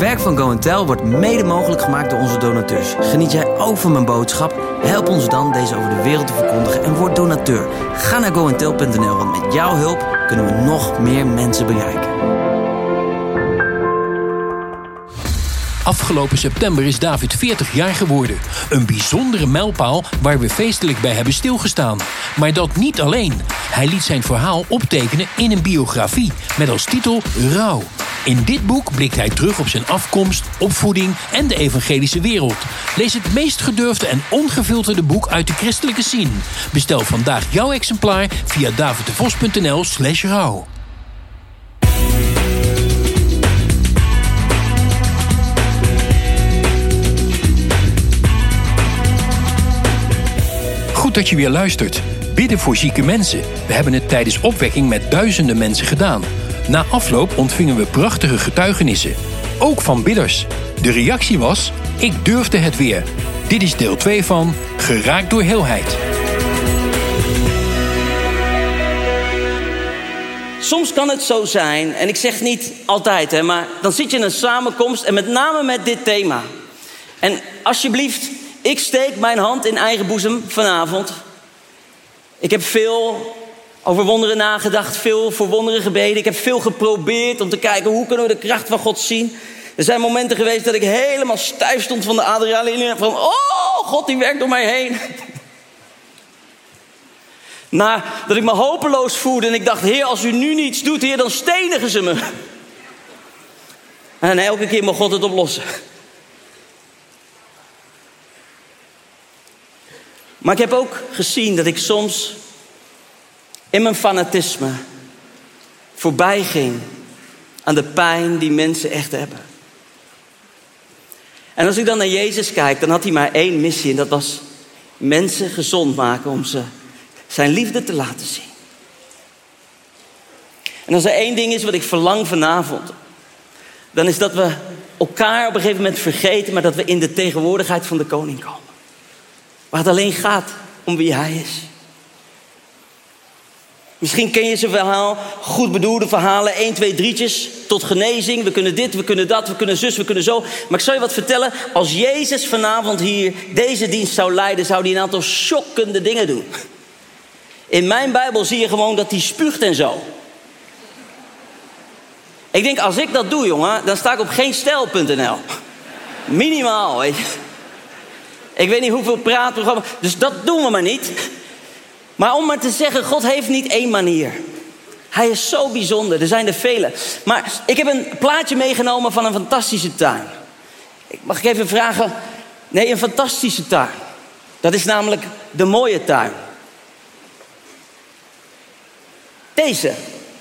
werk van Go & Tell wordt mede mogelijk gemaakt door onze donateurs. Geniet jij ook van mijn boodschap? Help ons dan deze over de wereld te verkondigen en word donateur. Ga naar goandtell.nl, want met jouw hulp kunnen we nog meer mensen bereiken. Afgelopen september is David 40 jaar geworden. Een bijzondere mijlpaal waar we feestelijk bij hebben stilgestaan. Maar dat niet alleen. Hij liet zijn verhaal optekenen in een biografie met als titel Rouw. In dit boek blikt hij terug op zijn afkomst, opvoeding en de evangelische wereld. Lees het meest gedurfde en ongefilterde boek uit de christelijke scene. Bestel vandaag jouw exemplaar via daviddevos.nl/rouw. Goed dat je weer luistert. Bidden voor zieke mensen. We hebben het tijdens opwekking met duizenden mensen gedaan. Na afloop ontvingen we prachtige getuigenissen. Ook van bidders. De reactie was: ik durfde het weer. Dit is deel 2 van Geraakt door heelheid. Soms kan het zo zijn, en ik zeg niet altijd, maar dan zit je in een samenkomst en met name met dit thema. En alsjeblieft, ik steek mijn hand in eigen boezem vanavond. Ik heb veel over wonderen nagedacht, veel voor wonderen gebeden. Ik heb veel geprobeerd om te kijken hoe kunnen we de kracht van God zien. Er zijn momenten geweest dat ik helemaal stijf stond van de adrenaline. Van, oh, God die werkt door mij heen. Dat ik me hopeloos voelde en ik dacht, Heer, als u nu niets doet, Heer, dan stenigen ze me. En elke keer mag God het oplossen. Maar ik heb ook gezien dat ik soms in mijn fanatisme voorbij ging aan de pijn die mensen echt hebben. En als ik dan naar Jezus kijk, dan had hij maar één missie. En dat was mensen gezond maken om ze zijn liefde te laten zien. En als er één ding is wat ik verlang vanavond, dan is dat we elkaar op een gegeven moment vergeten, maar dat we in de tegenwoordigheid van de koning komen. Waar het alleen gaat om wie hij is. Misschien ken je zijn verhaal, goed bedoelde verhalen, 1, 2, 3'tjes, tot genezing. We kunnen dit, we kunnen dat, we kunnen zus, we kunnen zo. Maar ik zal je wat vertellen, als Jezus vanavond hier deze dienst zou leiden, zou hij een aantal schokkende dingen doen. In mijn Bijbel zie je gewoon dat hij spuugt en zo. Ik denk, als ik dat doe, jongen, dan sta ik op geenstijl.nl. Minimaal, weet je. Ik weet niet hoeveel praatprogramma's, dus dat doen we maar niet. Maar om maar te zeggen, God heeft niet één manier. Hij is zo bijzonder, er zijn er vele. Maar ik heb een plaatje meegenomen van een fantastische tuin. Mag ik even vragen? Nee, een fantastische tuin. Dat is namelijk de mooie tuin. Deze.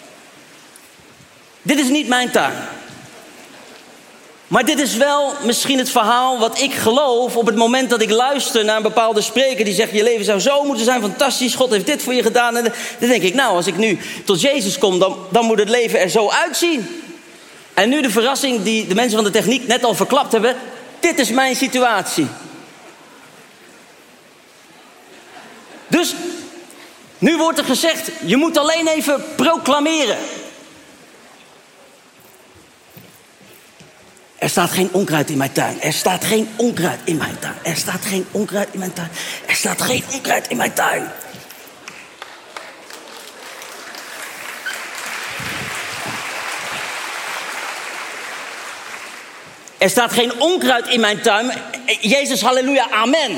Dit is niet mijn tuin. Maar dit is wel misschien het verhaal wat ik geloof op het moment dat ik luister naar een bepaalde spreker die zegt, je leven zou zo moeten zijn, fantastisch, God heeft dit voor je gedaan. En dan denk ik, nou, als ik nu tot Jezus kom, dan moet het leven er zo uitzien. En nu de verrassing die de mensen van de techniek net al verklapt hebben, dit is mijn situatie. Dus nu wordt er gezegd, je moet alleen even proclameren. Er staat geen onkruid in mijn tuin. Er staat geen onkruid in mijn tuin. Er staat geen onkruid in mijn tuin. Er staat geen onkruid in mijn tuin. Er staat geen onkruid in mijn tuin. Jezus, halleluja, amen.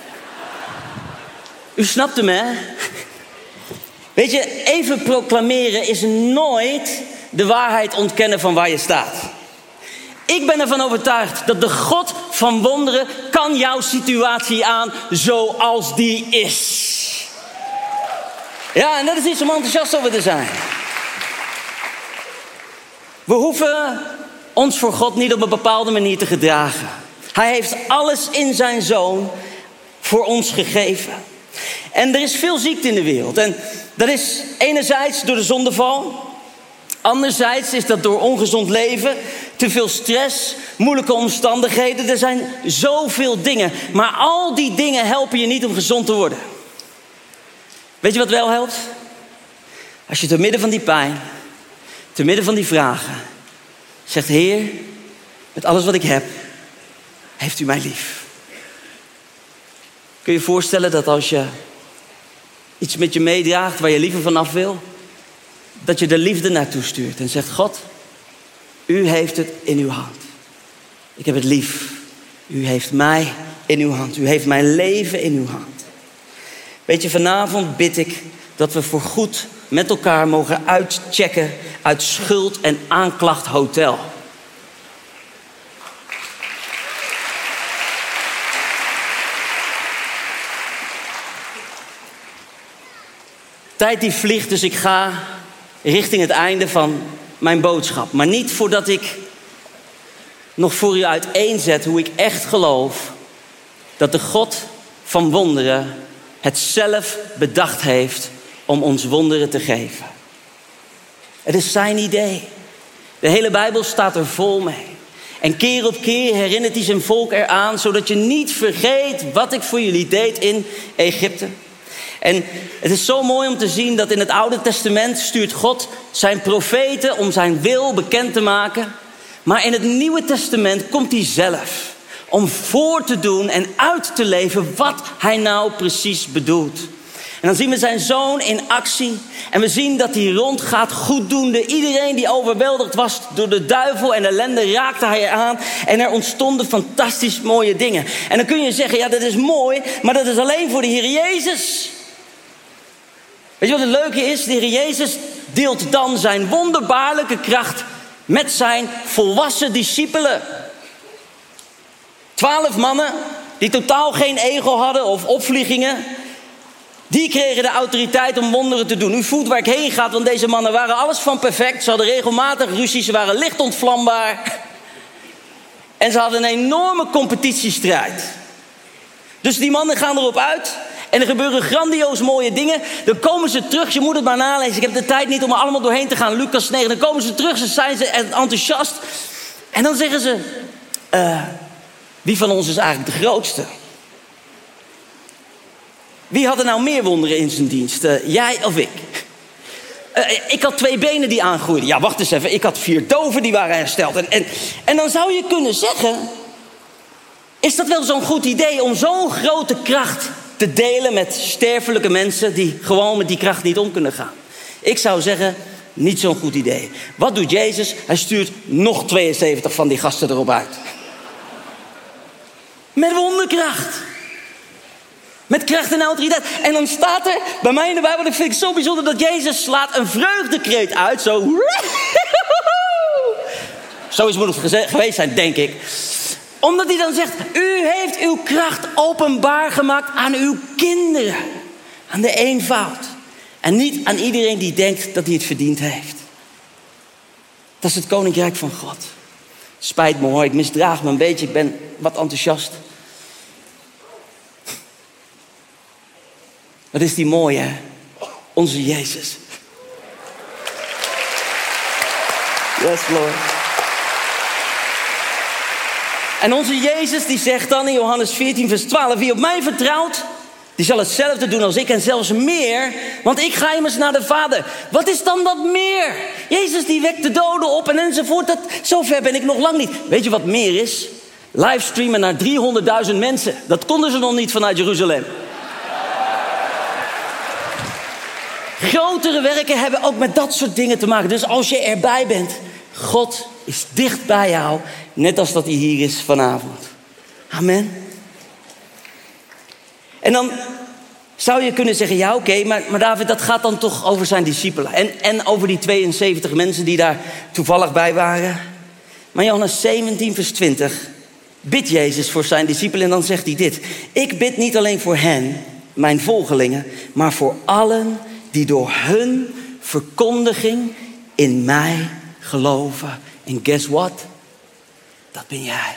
U snapt hem, hè? Weet je, even proclameren is nooit de waarheid ontkennen van waar je staat. Ik ben ervan overtuigd dat de God van wonderen kan jouw situatie aan zoals die is. Ja, en dat is iets om enthousiast over te zijn. We hoeven ons voor God niet op een bepaalde manier te gedragen. Hij heeft alles in zijn Zoon voor ons gegeven. En er is veel ziekte in de wereld. En dat is enerzijds door de zondeval. Anderzijds is dat door ongezond leven, te veel stress, moeilijke omstandigheden. Er zijn zoveel dingen. Maar al die dingen helpen je niet om gezond te worden. Weet je wat wel helpt? Als je te midden van die pijn, te midden van die vragen, zegt, Heer, Met alles wat ik heb, heeft u mij lief. Kun je je voorstellen dat als je iets met je meedraagt waar je liever vanaf wil, dat je de liefde naartoe stuurt en zegt: God, u heeft het in uw hand. Ik heb het lief. U heeft mij in uw hand. U heeft mijn leven in uw hand. Weet je, vanavond bid ik dat we voorgoed met elkaar mogen uitchecken uit schuld en aanklacht hotel. Tijd die vliegt, dus ik ga richting het einde van mijn boodschap. Maar niet voordat ik nog voor u uiteenzet hoe ik echt geloof dat de God van wonderen het zelf bedacht heeft om ons wonderen te geven. Het is zijn idee. De hele Bijbel staat er vol mee. En keer op keer herinnert hij zijn volk eraan, zodat je niet vergeet wat ik voor jullie deed in Egypte. En het is zo mooi om te zien dat in het Oude Testament stuurt God zijn profeten om zijn wil bekend te maken. Maar in het Nieuwe Testament komt hij zelf om voor te doen en uit te leven wat hij nou precies bedoelt. En dan zien we zijn zoon in actie. En we zien dat hij rondgaat goeddoende. Iedereen die overweldigd was door de duivel en ellende raakte hij aan. En er ontstonden fantastisch mooie dingen. En dan kun je zeggen, ja, dat is mooi, maar dat is alleen voor de Heer Jezus. Weet je wat het leuke is? De Heer Jezus deelt dan zijn wonderbaarlijke kracht met zijn volwassen discipelen. 12 mannen die totaal geen ego hadden of opvliegingen. Die kregen de autoriteit om wonderen te doen. U voelt waar ik heen ga, want deze mannen waren alles van perfect. Ze hadden regelmatig ruzie, ze waren licht ontvlambaar. En ze hadden een enorme competitiestrijd. Dus die mannen gaan erop uit. En er gebeuren grandioos mooie dingen. Dan komen ze terug, je moet het maar nalezen. Ik heb de tijd niet om er allemaal doorheen te gaan. Lucas 9, dan komen ze terug, ze zijn enthousiast. En dan zeggen ze, wie van ons is eigenlijk de grootste? Wie had er nou meer wonderen in zijn dienst? Jij of ik? Ik had 2 benen die aangroeiden. Ja, wacht eens even. Ik had 4 doven die waren hersteld. En dan zou je kunnen zeggen, is dat wel zo'n goed idee om zo'n grote kracht te delen met sterfelijke mensen die gewoon met die kracht niet om kunnen gaan? Ik zou zeggen, niet zo'n goed idee. Wat doet Jezus? Hij stuurt nog 72 van die gasten erop uit. Met wonderkracht. Met kracht en autoriteit. En dan staat er bij mij in de Bijbel, dat vind ik zo bijzonder, dat Jezus slaat een vreugdekreet uit. Zo. Zoiets moet het geweest zijn, denk ik. Omdat hij dan zegt, u heeft uw kracht openbaar gemaakt aan uw kinderen. Aan de eenvoud. En niet aan iedereen die denkt dat hij het verdiend heeft. Dat is het koninkrijk van God. Spijt me hoor, ik misdraag me een beetje. Ik ben wat enthousiast. Wat is die mooi, hè? Onze Jezus. Yes, Lord. En onze Jezus die zegt dan in Johannes 14 vers 12... wie op mij vertrouwt, die zal hetzelfde doen als ik en zelfs meer. Want ik ga immers naar de Vader. Wat is dan dat meer? Jezus die wekt de doden op en enzovoort. Zover ben ik nog lang niet. Weet je wat meer is? Livestreamen naar 300.000 mensen. Dat konden ze nog niet vanuit Jeruzalem. Grotere werken hebben ook met dat soort dingen te maken. Dus als je erbij bent, God is dicht bij jou. Net als dat hij hier is vanavond. Amen. En dan zou je kunnen zeggen, ja oké, maar David, dat gaat dan toch over zijn discipelen. En over die 72 mensen die daar toevallig bij waren. Maar Johannes 17 vers 20 bidt Jezus voor zijn discipelen en dan zegt hij dit. Ik bid niet alleen voor hen, mijn volgelingen, maar voor allen die door hun verkondiging in mij geloven. En guess what? Dat ben jij.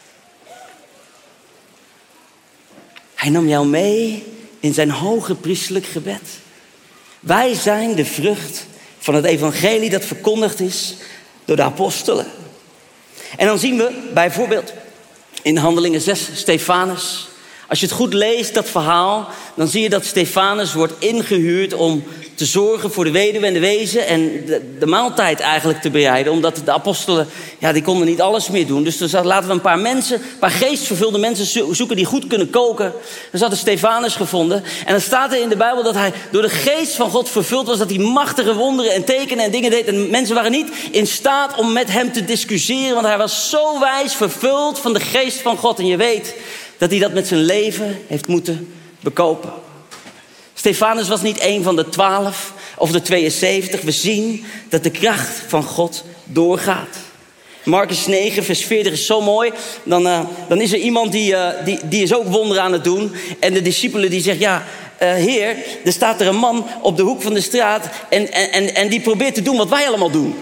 Hij nam jou mee in zijn hoge priesterlijk gebed. Wij zijn de vrucht van het evangelie dat verkondigd is door de apostelen. En dan zien we bijvoorbeeld in Handelingen 6 Stefanus Als je het goed leest, dat verhaal, dan zie je dat Stefanus wordt ingehuurd om te zorgen voor de weduwe en de wezen en de maaltijd eigenlijk te bereiden. Omdat de apostelen, die konden niet alles meer doen. Dus laten we een paar geestvervulde mensen zoeken die goed kunnen koken. Dus hadden Stefanus gevonden. En dan staat er in de Bijbel dat hij door de geest van God vervuld was. Dat hij machtige wonderen en tekenen en dingen deed. En mensen waren niet in staat om met hem te discussiëren. Want hij was zo wijs, vervuld van de geest van God. En je weet dat hij dat met zijn leven heeft moeten bekopen. Stefanus was niet een van de 12 of de 72. We zien dat de kracht van God doorgaat. Markus 9, vers 40 is zo mooi. Dan is er iemand die is ook wonderen aan het doen. En de discipelen die zeggen, Heer, er staat er een man op de hoek van de straat. En die probeert te doen wat wij allemaal doen.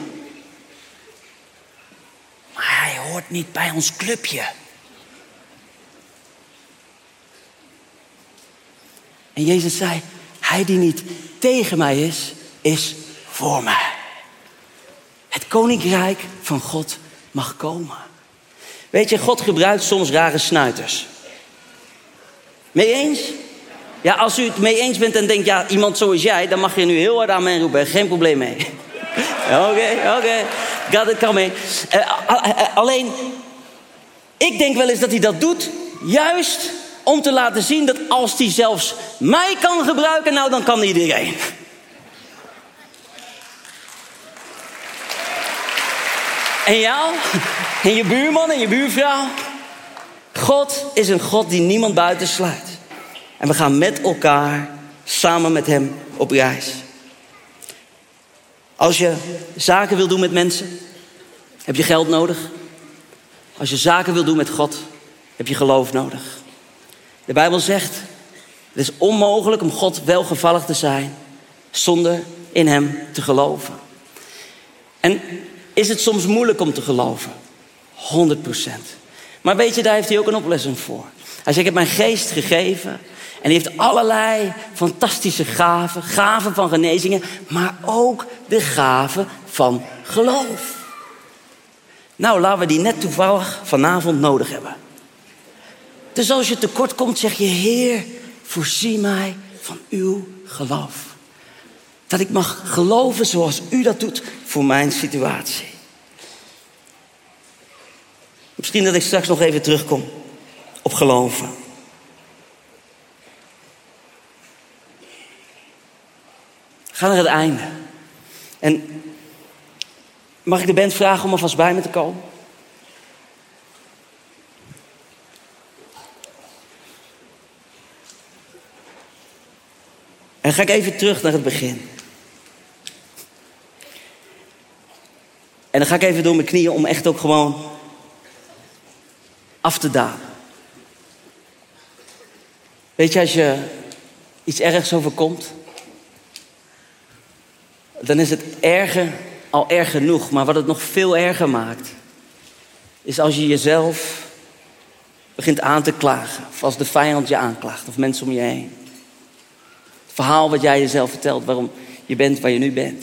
Maar hij hoort niet bij ons clubje. En Jezus zei, hij die niet tegen mij is voor mij. Het koninkrijk van God mag komen. Weet je, God gebruikt soms rare snuiters. Mee eens? Ja, als u het mee eens bent en denkt, iemand zoals jij, dan mag je nu heel hard aan mij roepen. Geen probleem mee. Oké. Dat kan mee. Alleen, ik denk wel eens dat hij dat doet, juist om te laten zien dat als hij zelfs mij kan gebruiken, dan kan iedereen. En jou, en je buurman en je buurvrouw. God is een God die niemand buitensluit. En we gaan met elkaar, samen met hem, op reis. Als je zaken wil doen met mensen, heb je geld nodig. Als je zaken wil doen met God, heb je geloof nodig. De Bijbel zegt, het is onmogelijk om God welgevallig te zijn zonder in hem te geloven. En is het soms moeilijk om te geloven? 100%. Maar weet je, daar heeft hij ook een oplossing voor. Hij zegt, ik heb mijn geest gegeven. En hij heeft allerlei fantastische gaven. Gaven van genezingen. Maar ook de gaven van geloof. Nou, laten we die net toevallig vanavond nodig hebben. Dus als je tekort komt, zeg je, Heer, voorzie mij van uw geloof. Dat ik mag geloven zoals u dat doet voor mijn situatie. Misschien dat ik straks nog even terugkom op geloven. Ga naar het einde. En mag ik de band vragen om alvast bij me te komen? En dan ga ik even terug naar het begin. En dan ga ik even door mijn knieën om echt ook gewoon af te dalen. Weet je, als je iets ergs overkomt, dan is het erger al erg genoeg. Maar wat het nog veel erger maakt, is als je jezelf begint aan te klagen. Of als de vijand je aanklaagt, of mensen om je heen. Het verhaal wat jij jezelf vertelt, waarom je bent waar je nu bent.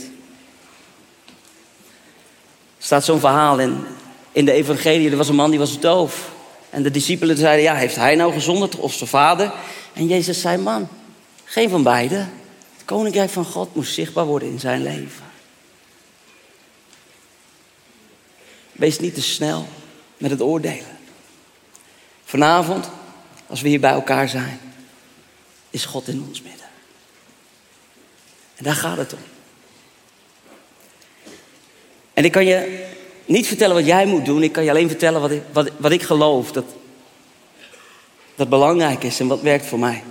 Er staat zo'n verhaal in de evangelie. Er was een man die was doof. En de discipelen zeiden, heeft hij nou gezondigd of zijn vader? En Jezus zei, man, geen van beiden. Het koninkrijk van God moest zichtbaar worden in zijn leven. Wees niet te snel met het oordelen. Vanavond, als we hier bij elkaar zijn, is God in ons midden. En daar gaat het om. En ik kan je niet vertellen wat jij moet doen. Ik kan je alleen vertellen wat ik geloof dat belangrijk is en wat werkt voor mij.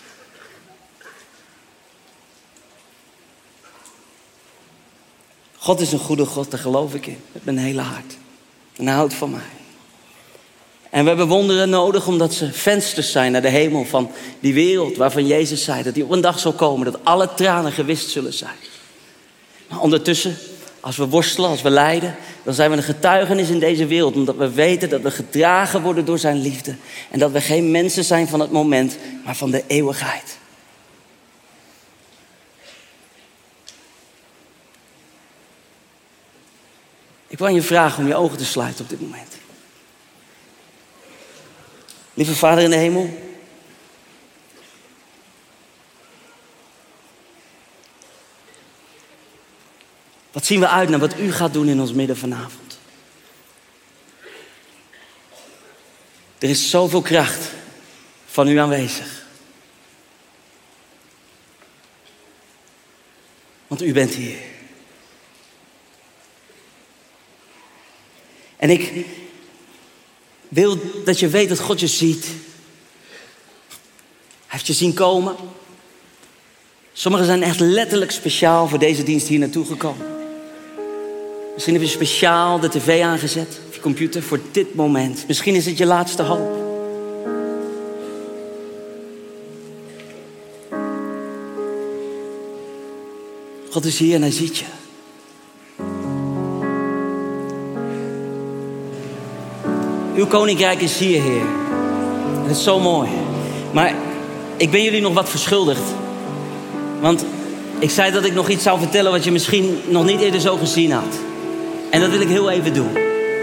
God is een goede God, daar geloof ik in. Met mijn hele hart. En hij houdt van mij. En we hebben wonderen nodig omdat ze vensters zijn naar de hemel van die wereld waarvan Jezus zei dat die op een dag zal komen, dat alle tranen gewist zullen zijn. Maar ondertussen, als we worstelen, als we lijden, dan zijn we een getuigenis in deze wereld. Omdat we weten dat we gedragen worden door zijn liefde. En dat we geen mensen zijn van het moment, maar van de eeuwigheid. Ik wil aan je vragen om je ogen te sluiten op dit moment. Lieve Vader in de hemel, Wat zien we uit naar wat u gaat doen in ons midden vanavond. Er is zoveel kracht van u aanwezig. Want u bent hier. En ik wil dat je weet dat God je ziet. Hij heeft je zien komen. Sommigen zijn echt letterlijk speciaal voor deze dienst hier naartoe gekomen. Misschien heb je speciaal de tv aangezet, of je computer, voor dit moment. Misschien is het je laatste hoop. God is hier en hij ziet je. Uw koninkrijk is hier, Heer. En dat is zo mooi. Maar ik ben jullie nog wat verschuldigd. Want ik zei dat ik nog iets zou vertellen wat je misschien nog niet eerder zo gezien had. En dat wil ik heel even doen.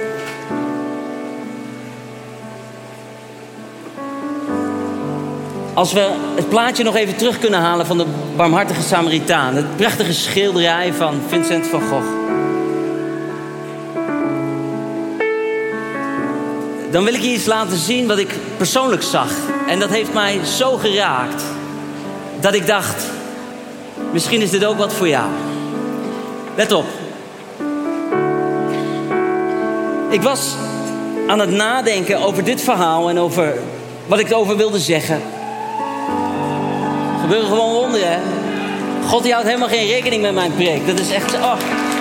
Als we het plaatje nog even terug kunnen halen van de barmhartige Samaritaan. Het prachtige schilderij van Vincent van Gogh. Dan wil ik je iets laten zien wat ik persoonlijk zag. En dat heeft mij zo geraakt. Dat ik dacht, misschien is dit ook wat voor jou. Let op. Ik was aan het nadenken over dit verhaal en over wat ik erover wilde zeggen. Er gebeuren gewoon wonderen, hè? God die houdt helemaal geen rekening met mijn preek. Dat is echt... Oh.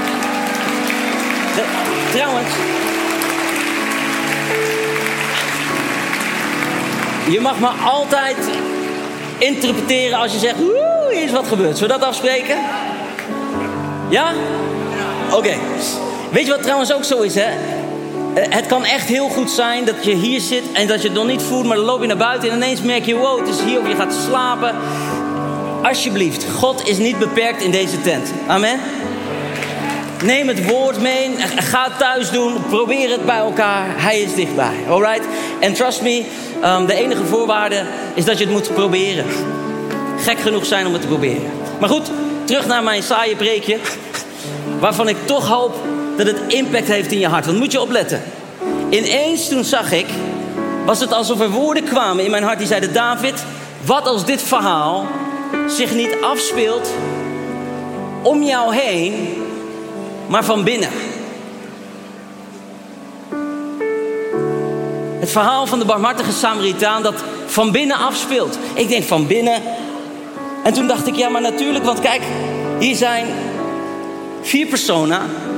Trouwens... Je mag me altijd interpreteren als je zegt... hier is wat gebeurd. Zullen we dat afspreken? Ja? Oké. Weet je wat trouwens ook zo is, hè? Het kan echt heel goed zijn dat je hier zit en dat je het nog niet voelt, maar dan loop je naar buiten en ineens merk je, wow, het is hier, of je gaat slapen. Alsjeblieft, God is niet beperkt in deze tent. Amen. Neem het woord mee, ga het thuis doen, probeer het bij elkaar. Hij is dichtbij, alright? En trust me, de enige voorwaarde is dat je het moet proberen. Gek genoeg zijn om het te proberen. Maar goed, terug naar mijn saaie preekje, waarvan ik toch hoop dat het impact heeft in je hart. Want moet je opletten. Ineens toen zag ik, was het alsof er woorden kwamen in mijn hart die zeiden, David, wat als dit verhaal zich niet afspeelt om jou heen, maar van binnen. Het verhaal van de barmhartige Samaritaan dat van binnen afspeelt. Ik denk van binnen. En toen dacht ik, ja, maar natuurlijk, want kijk, hier zijn 4 personen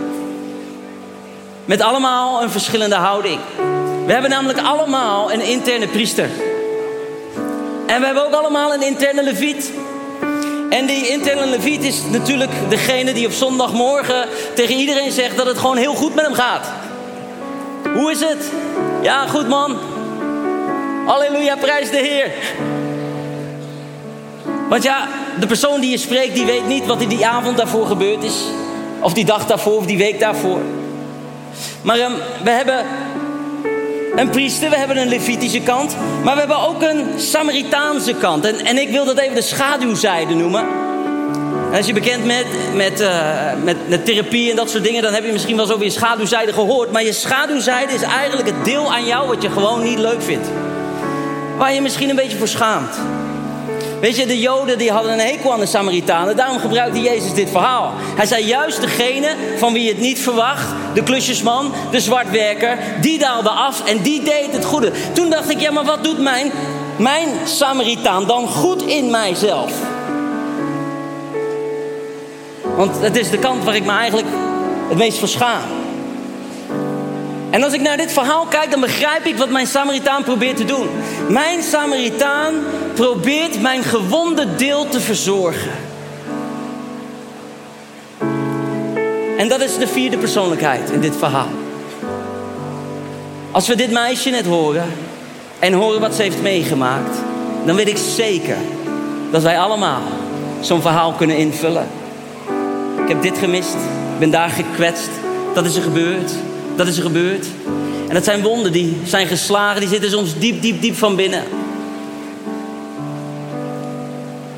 met allemaal een verschillende houding. We hebben namelijk allemaal een interne priester. En we hebben ook allemaal een interne leviet. En die interne leviet is natuurlijk degene die op zondagmorgen tegen iedereen zegt dat het gewoon heel goed met hem gaat. Hoe is het? Ja, goed man. Halleluja, prijs de Heer. Want ja, de persoon die je spreekt, die weet niet wat er die avond daarvoor gebeurd is. Of die dag daarvoor, of die week daarvoor. Maar we hebben een priester, we hebben een Levitische kant. Maar we hebben ook een Samaritaanse kant. En ik wil dat even de schaduwzijde noemen. En als je bekend met therapie en dat soort dingen, dan heb je misschien wel eens over je schaduwzijde gehoord. Maar je schaduwzijde is eigenlijk het deel aan jou wat je gewoon niet leuk vindt. Waar je misschien een beetje voor schaamt. Weet je, de Joden die hadden een hekel aan de Samaritanen. Daarom gebruikte Jezus dit verhaal. Hij zei juist degene van wie je het niet verwacht. De klusjesman, de zwartwerker. Die daalde af en die deed het goede. Toen dacht ik, ja, maar wat doet mijn Samaritaan dan goed in mijzelf? Want het is de kant waar ik me eigenlijk het meest voor schaam. En als ik naar dit verhaal kijk, dan begrijp ik wat mijn Samaritaan probeert te doen. Mijn Samaritaan probeert mijn gewonde deel te verzorgen. En dat is de 4e persoonlijkheid in dit verhaal. Als we dit meisje net horen en horen wat ze heeft meegemaakt, dan weet ik zeker dat wij allemaal zo'n verhaal kunnen invullen. Ik heb dit gemist, ik ben daar gekwetst, dat is er gebeurd. Dat is er gebeurd. En dat zijn wonden die zijn geslagen. Die zitten soms diep, diep, diep van binnen.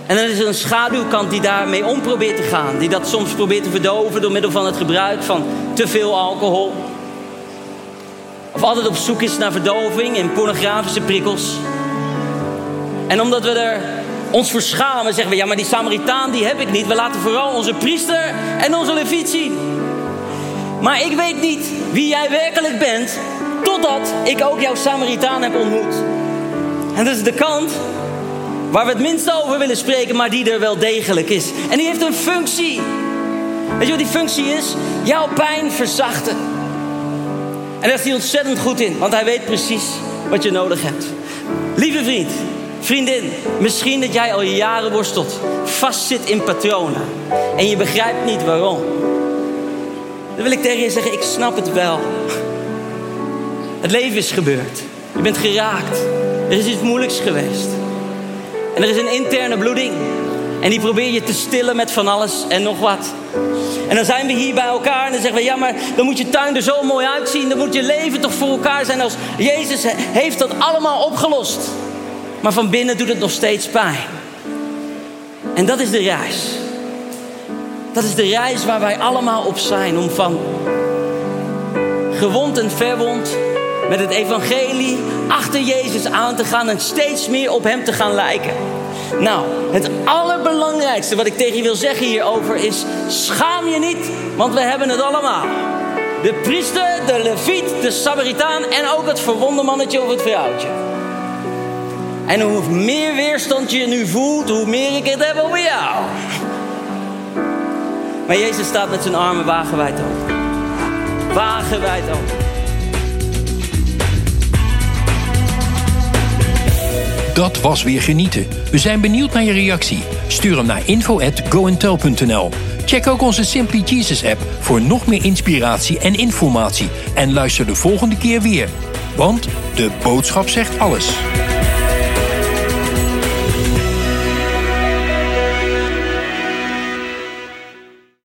En dan is er een schaduwkant die daarmee om probeert te gaan. Die dat soms probeert te verdoven door middel van het gebruik van te veel alcohol. Of altijd op zoek is naar verdoving in pornografische prikkels. En omdat we er ons voor schamen, zeggen we, ja, maar die Samaritaan die heb ik niet. We laten vooral onze priester en onze leviet zien. Maar ik weet niet wie jij werkelijk bent, totdat ik ook jouw Samaritaan heb ontmoet. En dat is de kant waar we het minst over willen spreken, maar die er wel degelijk is. En die heeft een functie. Weet je wat die functie is? Jouw pijn verzachten. En daar is hij ontzettend goed in, want hij weet precies wat je nodig hebt. Lieve vriend, vriendin, misschien dat jij al je jaren worstelt, vastzit in patronen en je begrijpt niet waarom. Dan wil ik tegen je zeggen, ik snap het wel. Het leven is gebeurd. Je bent geraakt. Er is iets moeilijks geweest. En er is een interne bloeding. En die probeer je te stillen met van alles en nog wat. En dan zijn we hier bij elkaar en dan zeggen we, ja, maar dan moet je tuin er zo mooi uitzien. Dan moet je leven toch voor elkaar zijn als Jezus heeft dat allemaal opgelost. Maar van binnen doet het nog steeds pijn. En dat is de reis. Dat is de reis waar wij allemaal op zijn. Om van gewond en verwond met het evangelie achter Jezus aan te gaan en steeds meer op hem te gaan lijken. Nou, het allerbelangrijkste wat ik tegen je wil zeggen hierover is, schaam je niet, want we hebben het allemaal. De priester, de leviet, de Samaritaan en ook het verwonde mannetje of het vrouwtje. En hoe meer weerstand je nu voelt, hoe meer ik het heb over jou. Maar Jezus staat met zijn armen wagenwijd open. Wagenwijd open. Dat was weer genieten. We zijn benieuwd naar je reactie. Stuur hem naar info@goandtell.nl. Check ook onze Simply Jesus app voor nog meer inspiratie en informatie. En luister de volgende keer weer. Want de boodschap zegt alles.